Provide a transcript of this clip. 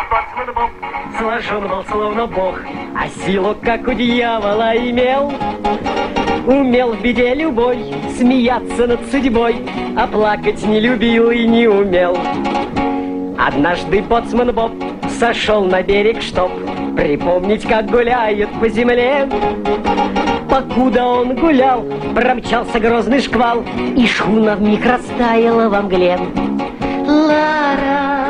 Сложен был словно бог, а силу, как у дьявола, имел. Умел в беде любой смеяться над судьбой, а плакать не любил и не умел. Однажды боцман Боб сошел на берег, чтоб припомнить, как гуляют по земле. Покуда он гулял, промчался грозный шквал, и шхуна вмиг растаяла во мгле. Лара,